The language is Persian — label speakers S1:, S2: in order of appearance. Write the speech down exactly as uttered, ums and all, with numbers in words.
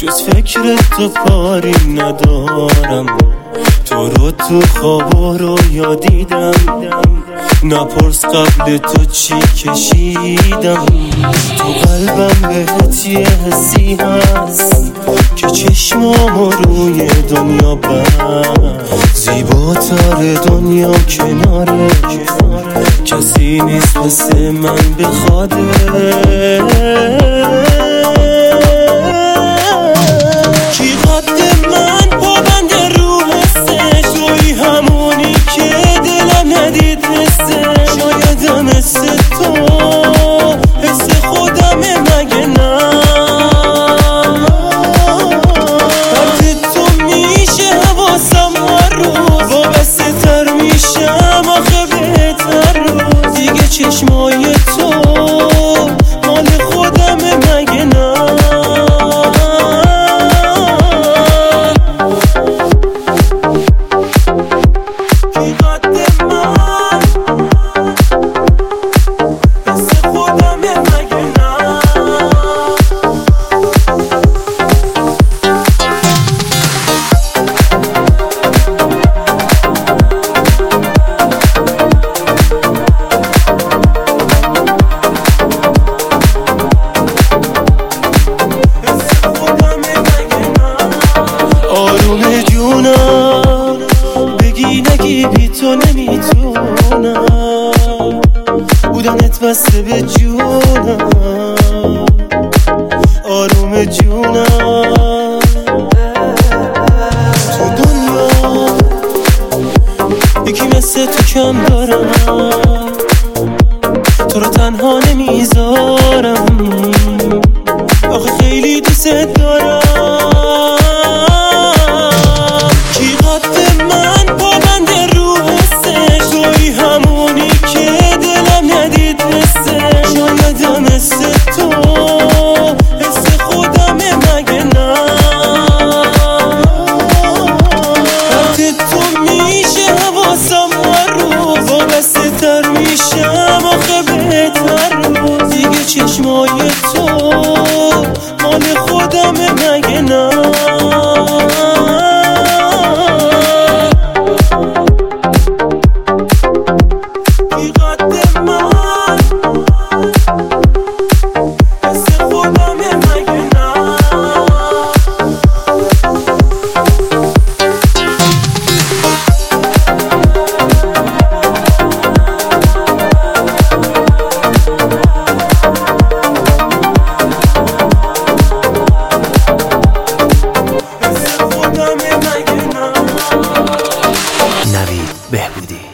S1: جز فکر تو کاری ندارم. تو رو تو خواب رو یادیدم، نپرس قبل تو چی کشیدم. تو قلبم بهت یه حسی هست که چشمامو روی دنیا بست. زیباتر دنیا کناره، کسی نیست مثل من بخواده. کی قد من پابند رو حسش، توی همونی که دلم ندید حسش. شایدم حس تو حس خودمه مگه نه؟ وقتی تو میشه حواسم هر روز وابسته تر میشم آخه بهتر روز. دیگه چشمای تو مال خودمه مگه نه؟ آروم جونم بگی نگی بی تو نمیتونم، بودنت بسته به جونم. آروم جونم تو دنیا یکی مثل تو کم دارم، تو رو تنها نمیذارم آخه خیلی دوست دارم. چشمای تو مال خودمه مگه نه؟ بی قد من حس خودمه مگه نه؟
S2: نوید بهبودی.